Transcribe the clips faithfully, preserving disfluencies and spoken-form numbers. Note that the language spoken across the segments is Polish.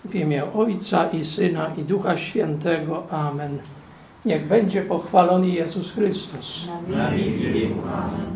W imię Ojca i Syna i Ducha Świętego. Amen. Niech będzie pochwalony Jezus Chrystus. Na wieki wieków. Amen.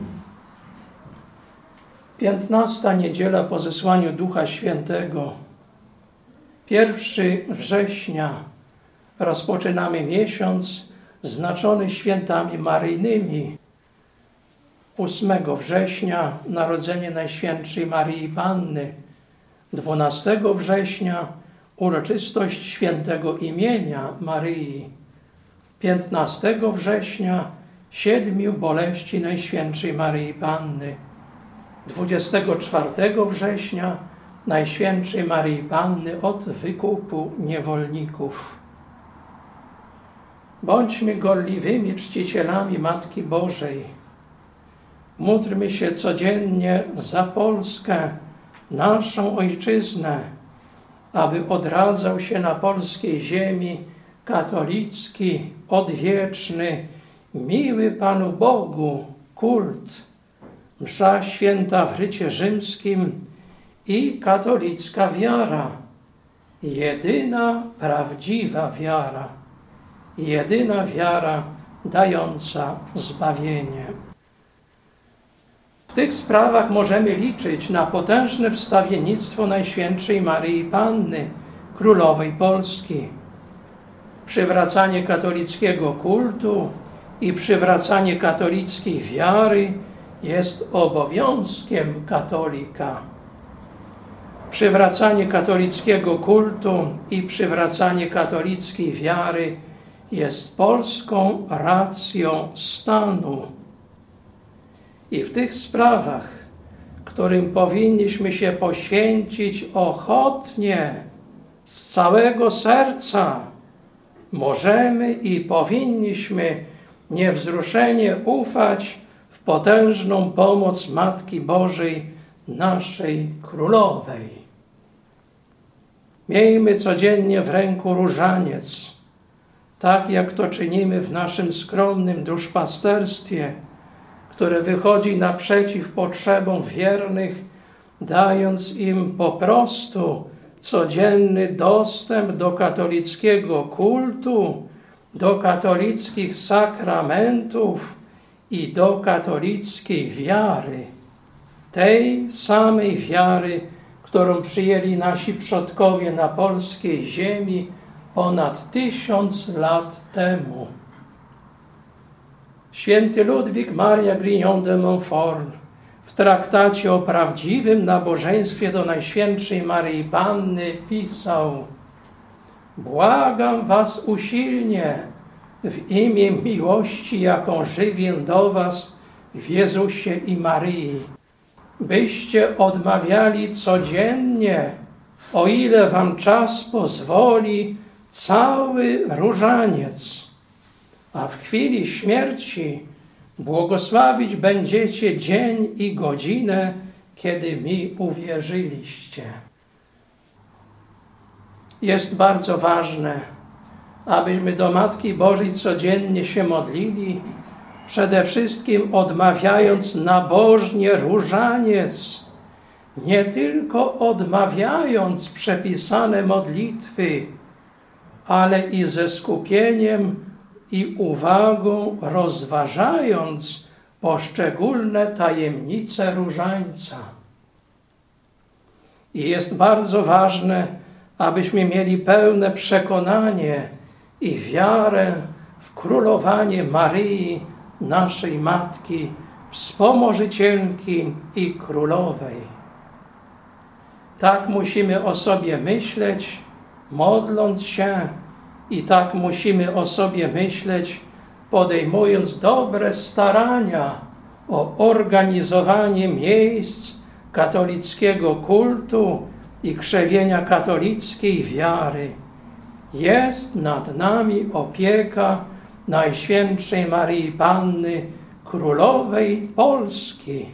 Piętnasta niedziela po zesłaniu Ducha Świętego. Pierwszy września rozpoczynamy miesiąc znaczony świętami maryjnymi. ósmego września narodzenie Najświętszej Maryi Panny. dwunastego września uroczystość świętego imienia Maryi. piętnastego września siedmiu boleści Najświętszej Maryi Panny. dwudziestego czwartego września Najświętszej Maryi Panny od wykupu niewolników. Bądźmy gorliwymi czcicielami Matki Bożej. Módlmy się codziennie za Polskę, naszą ojczyznę, aby odradzał się na polskiej ziemi katolicki, odwieczny, miły Panu Bogu kult, msza święta w rycie rzymskim i katolicka wiara, jedyna prawdziwa wiara, jedyna wiara dająca zbawienie. W tych sprawach możemy liczyć na potężne wstawiennictwo Najświętszej Maryi Panny, Królowej Polski. Przywracanie katolickiego kultu i przywracanie katolickiej wiary jest obowiązkiem katolika. Przywracanie katolickiego kultu i przywracanie katolickiej wiary jest polską racją stanu. I w tych sprawach, którym powinniśmy się poświęcić ochotnie, z całego serca, możemy i powinniśmy niewzruszenie ufać w potężną pomoc Matki Bożej, naszej Królowej. Miejmy codziennie w ręku różaniec, tak jak to czynimy w naszym skromnym duszpasterstwie, które wychodzi naprzeciw potrzebom wiernych, dając im po prostu codzienny dostęp do katolickiego kultu, do katolickich sakramentów i do katolickiej wiary. Tej samej wiary, którą przyjęli nasi przodkowie na polskiej ziemi ponad tysiąc lat temu. Święty Ludwik Maria Grignon de Montfort w traktacie o prawdziwym nabożeństwie do Najświętszej Maryi Panny pisał: błagam was usilnie w imię miłości, jaką żywię do was w Jezusie i Maryi, byście odmawiali codziennie, o ile wam czas pozwoli, cały różaniec, a w chwili śmierci błogosławić będziecie dzień i godzinę, kiedy mi uwierzyliście. Jest bardzo ważne, abyśmy do Matki Bożej codziennie się modlili, przede wszystkim odmawiając nabożnie różaniec, nie tylko odmawiając przepisane modlitwy, ale i ze skupieniem i uwagą rozważając poszczególne tajemnice różańca. I jest bardzo ważne, abyśmy mieli pełne przekonanie i wiarę w królowanie Maryi, naszej Matki, wspomożycielki i Królowej. Tak musimy o sobie myśleć, modląc się, i tak musimy o sobie myśleć, podejmując dobre starania o organizowanie miejsc katolickiego kultu i krzewienia katolickiej wiary. Jest nad nami opieka Najświętszej Maryi Panny, Królowej Polski.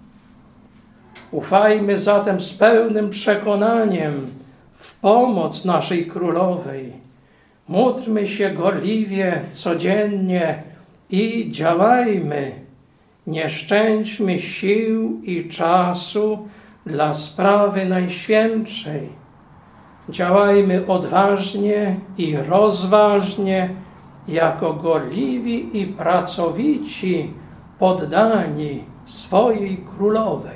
Ufajmy zatem z pełnym przekonaniem w pomoc naszej Królowej. Módlmy się gorliwie codziennie i działajmy. Nie szczędźmy sił i czasu dla sprawy Najświętszej. Działajmy odważnie i rozważnie, jako gorliwi i pracowici, poddani swojej królowej.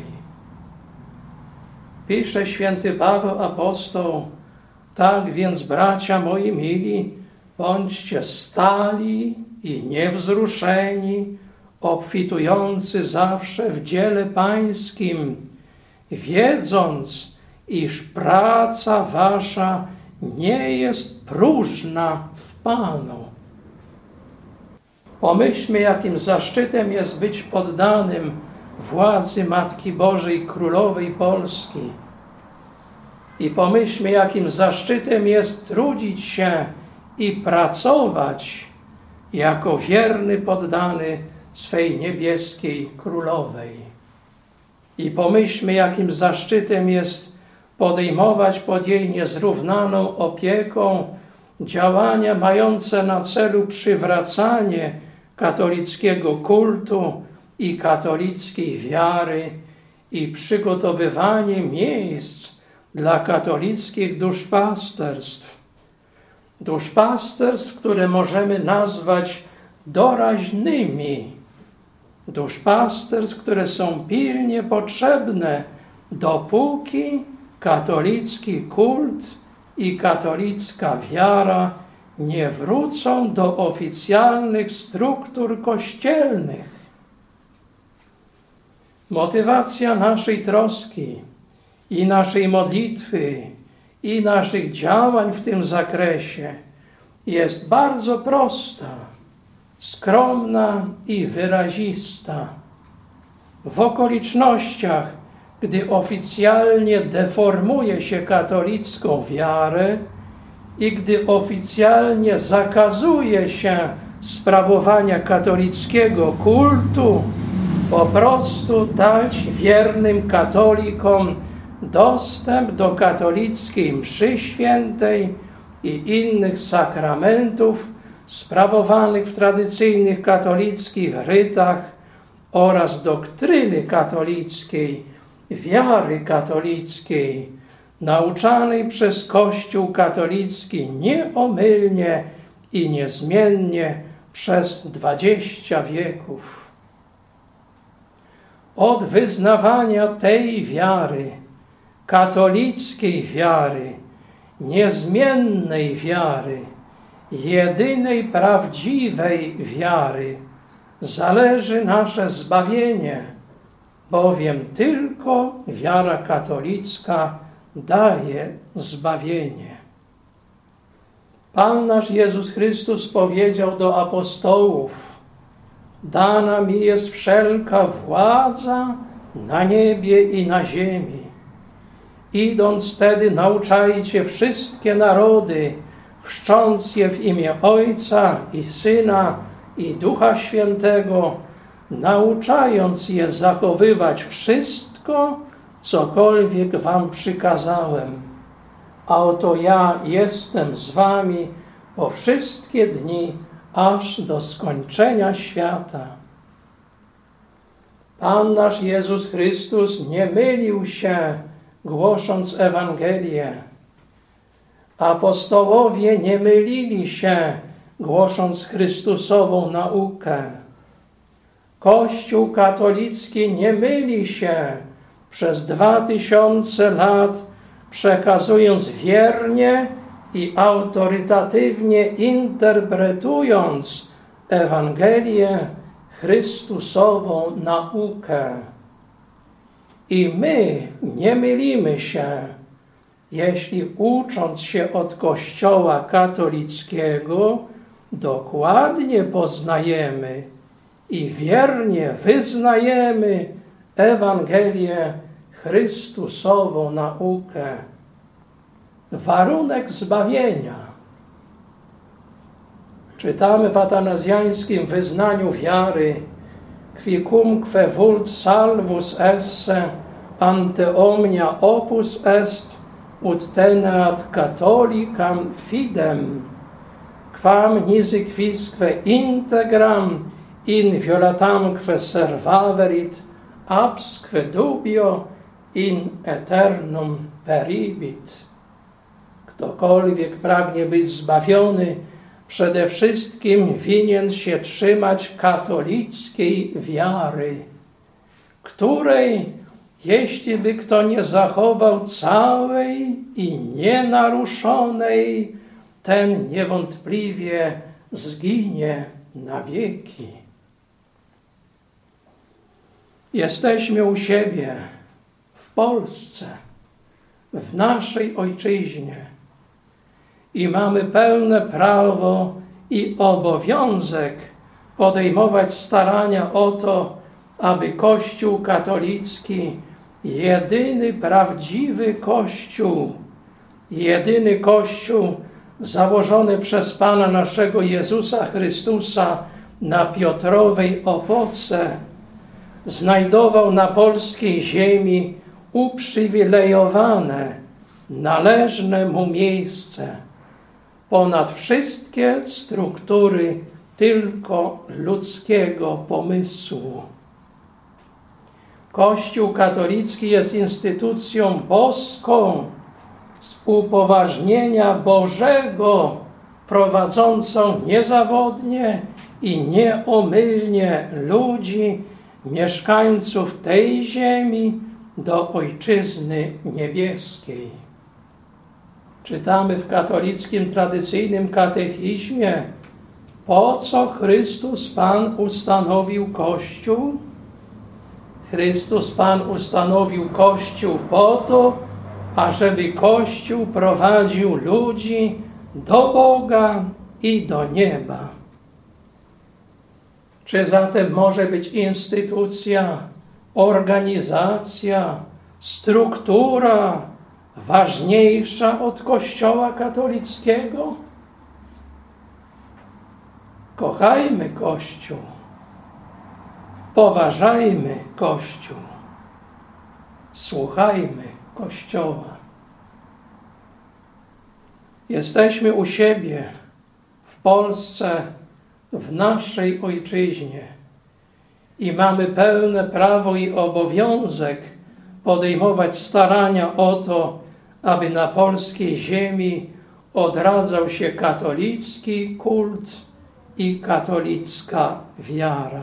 Pisze święty Paweł apostoł: tak więc, bracia moi mili, bądźcie stali i niewzruszeni, obfitujący zawsze w dziele pańskim, wiedząc, iż praca wasza nie jest próżna w Panu. Pomyślmy, jakim zaszczytem jest być poddanym władzy Matki Bożej Królowej Polski. I pomyślmy, jakim zaszczytem jest trudzić się i pracować jako wierny poddany swej niebieskiej Królowej. I pomyślmy, jakim zaszczytem jest podejmować pod jej niezrównaną opieką działania mające na celu przywracanie katolickiego kultu i katolickiej wiary i przygotowywanie miejsc dla katolickich duszpasterstw. Duszpasterstw, które możemy nazwać doraźnymi. Duszpasterstw, które są pilnie potrzebne, dopóki katolicki kult i katolicka wiara nie wrócą do oficjalnych struktur kościelnych. Motywacja naszej troski i naszej modlitwy i naszych działań w tym zakresie jest bardzo prosta, skromna i wyrazista. W okolicznościach, gdy oficjalnie deformuje się katolicką wiarę i gdy oficjalnie zakazuje się sprawowania katolickiego kultu, po prostu dać wiernym katolikom dostęp do katolickiej mszy świętej i innych sakramentów sprawowanych w tradycyjnych katolickich rytach oraz doktryny katolickiej, wiary katolickiej, nauczanej przez Kościół katolicki nieomylnie i niezmiennie przez dwadzieścia wieków. Od wyznawania tej wiary, katolickiej wiary, niezmiennej wiary, jedynej prawdziwej wiary, zależy nasze zbawienie, bowiem tylko wiara katolicka daje zbawienie. Pan nasz Jezus Chrystus powiedział do apostołów: dana mi jest wszelka władza na niebie i na ziemi. Idąc tedy nauczajcie wszystkie narody, chrzcząc je w imię Ojca i Syna i Ducha Świętego, nauczając je zachowywać wszystko, cokolwiek wam przykazałem. A oto ja jestem z wami po wszystkie dni, aż do skończenia świata. Pan nasz Jezus Chrystus nie mylił się, głosząc Ewangelię. Apostołowie nie mylili się, głosząc Chrystusową naukę. Kościół katolicki nie myli się przez dwa tysiące lat, przekazując wiernie i autorytatywnie interpretując Ewangelię, Chrystusową naukę. I my nie mylimy się, jeśli ucząc się od Kościoła katolickiego, dokładnie poznajemy i wiernie wyznajemy Ewangelię, Chrystusową naukę. Warunek zbawienia. Czytamy w atanazjańskim wyznaniu wiary: quicumque vult salvus esse ante omnia opus est ut teneat catholicam fidem, quam nisi quisque integram in violatamque servaverit, absque dubio in eternum peribit. Ktokolwiek pragnie być zbawiony, przede wszystkim winien się trzymać katolickiej wiary, której, jeśli by kto nie zachował całej i nienaruszonej, ten niewątpliwie zginie na wieki. Jesteśmy u siebie, w Polsce, w naszej ojczyźnie i mamy pełne prawo i obowiązek podejmować starania o to, aby Kościół katolicki, jedyny prawdziwy Kościół, jedyny Kościół założony przez Pana naszego Jezusa Chrystusa na Piotrowej opoce, znajdował na polskiej ziemi uprzywilejowane, należne mu miejsce ponad wszystkie struktury tylko ludzkiego pomysłu. Kościół katolicki jest instytucją boską z upoważnienia Bożego, prowadzącą niezawodnie i nieomylnie ludzi, mieszkańców tej ziemi do Ojczyzny Niebieskiej. Czytamy w katolickim tradycyjnym katechizmie, po co Chrystus Pan ustanowił Kościół? Chrystus Pan ustanowił Kościół po to, ażeby Kościół prowadził ludzi do Boga i do nieba. Czy zatem może być instytucja, organizacja, struktura ważniejsza od Kościoła katolickiego? Kochajmy Kościół, poważajmy Kościół, słuchajmy Kościoła. Jesteśmy u siebie, w Polsce, w naszej ojczyźnie i mamy pełne prawo i obowiązek podejmować starania o to, aby na polskiej ziemi odradzał się katolicki kult i katolicka wiara.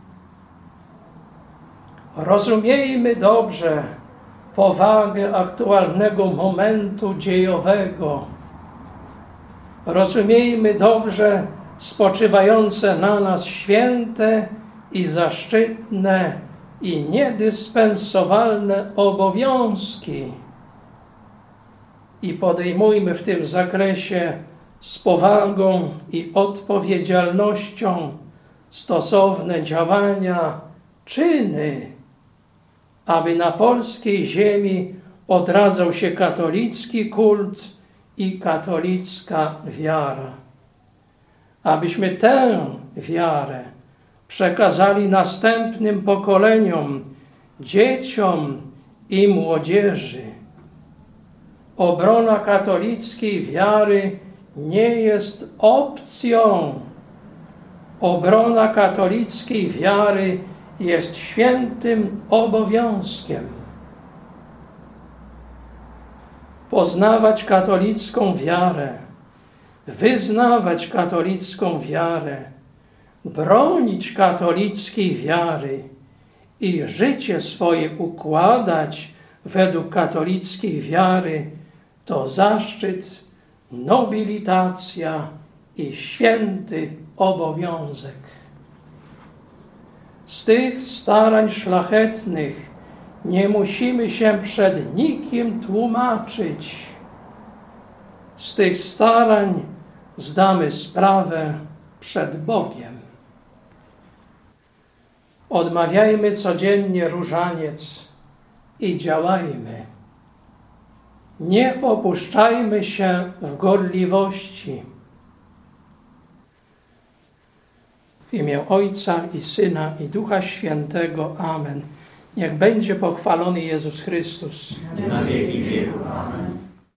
Rozumiejmy dobrze powagę aktualnego momentu dziejowego. Rozumiejmy dobrze spoczywające na nas święte i zaszczytne i niedyspensowalne obowiązki i podejmujmy w tym zakresie z powagą i odpowiedzialnością stosowne działania, czyny, aby na polskiej ziemi odradzał się katolicki kult i katolicka wiara. Abyśmy tę wiarę przekazali następnym pokoleniom, dzieciom i młodzieży. Obrona katolickiej wiary nie jest opcją. Obrona katolickiej wiary jest świętym obowiązkiem. Poznawać katolicką wiarę, wyznawać katolicką wiarę, bronić katolickiej wiary i życie swoje układać według katolickiej wiary to zaszczyt, nobilitacja i święty obowiązek. Z tych starań szlachetnych nie musimy się przed nikim tłumaczyć. Z tych starań zdamy sprawę przed Bogiem. Odmawiajmy codziennie różaniec i działajmy. Nie opuszczajmy się w gorliwości. W imię Ojca i Syna i Ducha Świętego. Amen. Niech będzie pochwalony Jezus Chrystus. Na wieki wieków. Amen.